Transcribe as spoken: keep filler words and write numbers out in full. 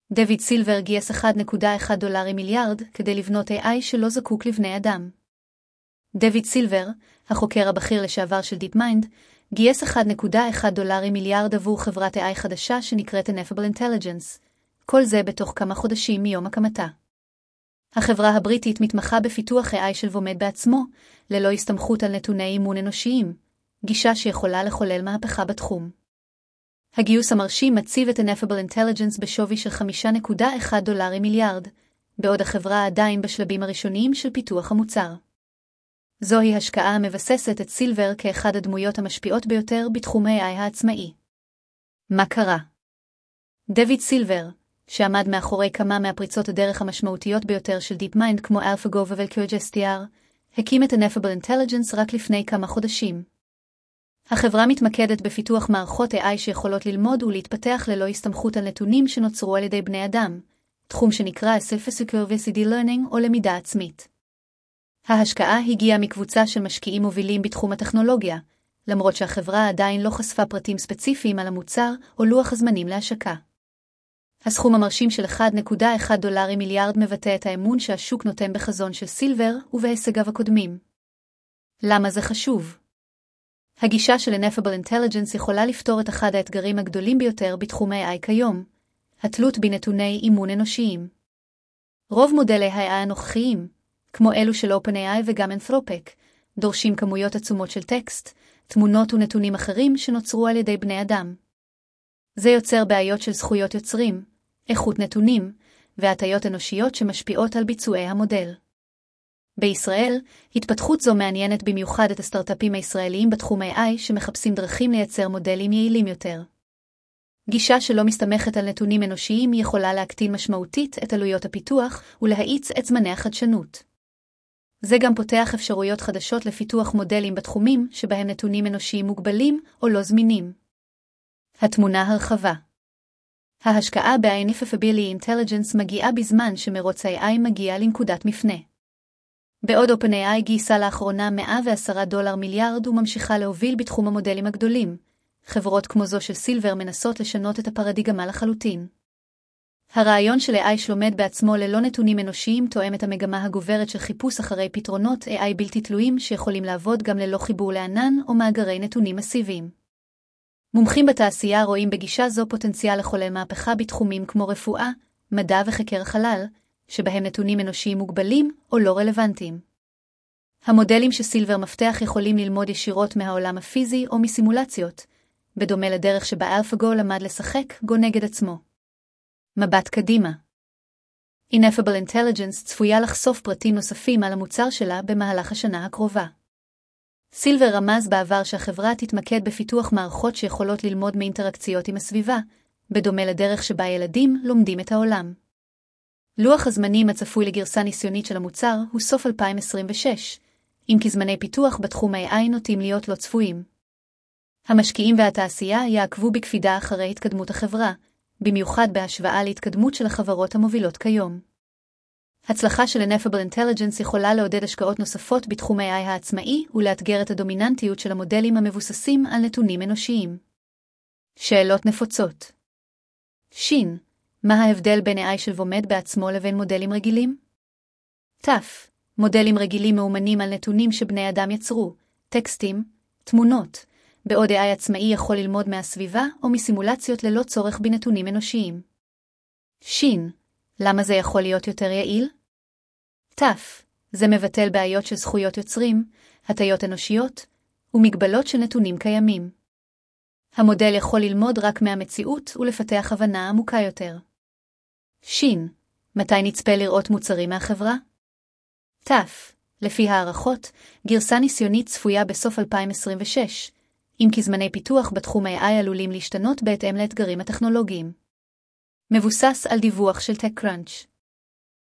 דויד סילבר גייס אחד נקודה אחת דולרים מיליארד כדי לבנות איי איי שלא זקוק לבני אדם. דויד סילבר, החוקר הבכיר לשעבר של DeepMind, גייס אחד נקודה אחת דולרים מיליארד עבור חברת איי איי חדשה שנקראת Ineffable Intelligence, כל זה בתוך כמה חודשים מיום הקמתה. החברה הבריטית מתמחה בפיתוח איי איי של ועומד בעצמו, ללא הסתמכות על נתוני אימון אנושיים, גישה שיכולה לחולל מהפכה בתחום. הגיוס המרשים מציב את Ineffable Intelligence בשווי של חמש נקודה אחת דולרים מיליארד, בעוד החברה עדיין בשלבים הראשוניים של פיתוח המוצר. זוהי השקעה המבססת את סילבר כאחד הדמויות המשפיעות ביותר בתחום ה-איי איי העצמאי. מה קרה? דויד סילבר, שעמד מאחורי כמה מהפריצות הדרך המשמעותיות ביותר של DeepMind כמו AlphaGo ו-VelCure.str, הקים את Ineffable Intelligence רק לפני כמה חודשים. החברה מתמקדת בפיתוח מערכות איי איי שיכולות ללמוד ולהתפתח ללא הסתמכות על נתונים שנוצרו על ידי בני אדם, תחום שנקרא Self-Supervised Learning או למידה עצמית. ההשקעה הגיעה מקבוצה של משקיעים מובילים בתחום הטכנולוגיה, למרות שהחברה עדיין לא חשפה פרטים ספציפיים על המוצר או לוח הזמנים להשקה. הסכום המרשים של אחד נקודה אחת דולרים מיליארד מבטא את האמון שהשוק נותן בחזון של סילבר ובהישגיו הקודמים. למה זה חשוב? הגישה של Ineffable Intelligence יכולה לפתור את אחד האתגרים הגדולים ביותר בתחום ה-איי איי כיום, התלות בנתוני אימון אנושיים. רוב מודלי ה-איי איי הנוכחיים, כמו אלו של OpenAI וגם Anthropic, דורשים כמויות עצומות של טקסט, תמונות ונתונים אחרים שנוצרו על ידי בני אדם. זה יוצר בעיות של זכויות יוצרים, איכות נתונים, והטיות אנושיות שמשפיעות על ביצועי המודל. בישראל, התפתחות זו מעניינת במיוחד את הסטארט-אפים הישראליים בתחום ה-איי איי שמחפשים דרכים לייצר מודלים יעילים יותר. גישה שלא מסתמכת על נתונים אנושיים יכולה להקטין משמעותית את עלויות הפיתוח ולהאיץ את זמני החדשנות. זה גם פותח אפשרויות חדשות לפיתוח מודלים בתחומים שבהם נתונים אנושיים מוגבלים או לא זמינים. התמונה הרחבה. ההשקעה ב-Ineffable Intelligence מגיעה בזמן שמרוץ ה-איי איי מגיע לנקודת מפנה. בעוד OpenAI גייסה לאחרונה מאה ועשרה דולר מיליארד וממשיכה להוביל בתחום המודלים הגדולים, חברות כמו זו של סילבר מנסות לשנות את הפרדיגמה לחלוטין. הרעיון של איי איי שלומד בעצמו ללא נתונים אנושיים תואם את המגמה הגוברת של חיפוש אחרי פתרונות איי איי בלתי תלויים שיכולים לעבוד גם ללא חיבור לענן או מאגרי נתונים מסיביים. מומחים בתעשייה רואים בגישה זו פוטנציאל לחולל מהפכה בתחומים כמו רפואה, מדע וחקר החלל, שבהם נתונים אנושיים מוגבלים או לא רלוונטיים. המודלים שסילבר מפתח יכולים ללמוד ישירות מהעולם הפיזי או מסימולציות, בדומה לדרך שבה AlphaGo למד לשחק גו נגד עצמו. מבט קדימה. Ineffable Intelligence צפויה לחשוף פרטים נוספים על המוצר שלה במהלך השנה הקרובה. סילבר רמז בעבר שהחברה תתמקד בפיתוח מערכות שיכולות ללמוד מאינטראקציות עם הסביבה, בדומה לדרך שבה ילדים לומדים את העולם. לוח הזמנים הצפוי לגרסה ניסיונית של המוצר הוא סוף אלפיים עשרים ושש, אם כי זמני פיתוח בתחום ה-איי איי נוטים להיות לא צפויים. המשקיעים והתעשייה יעקבו בקפידה אחרי התקדמות החברה, במיוחד בהשוואה להתקדמות של החברות המובילות כיום. הצלחה של Ineffable Intelligence יכולה לעודד השקעות נוספות בתחום ה-איי איי העצמאי ולאתגר את הדומיננטיות של המודלים המבוססים על נתונים אנושיים. שאלות נפוצות. שין, מה ההבדל בין איי איי של ועומד בעצמו לבין מודלים רגילים? תף, מודלים רגילים מאומנים על נתונים שבני אדם יצרו, טקסטים, תמונות, בעוד איי איי עצמאי יכול ללמוד מהסביבה או מסימולציות ללא צורך בנתונים אנושיים. שין, למה זה יכול להיות יותר יעיל? תף, זה מבטל בעיות של זכויות יוצרים, הטיות אנושיות, ומגבלות של נתונים קיימים. המודל יכול ללמוד רק מהמציאות ולפתח הבנה עמוקה יותר. שין, מתי נצפה לראות מוצרים מהחברה? תף, לפי הערכות, גרסה ניסיונית צפויה בסוף אלפיים עשרים ושש, אם כי זמני פיתוח בתחום ה-איי איי עלולים להשתנות בהתאם לאתגרים הטכנולוגיים. מבוסס על דיווח של TechCrunch.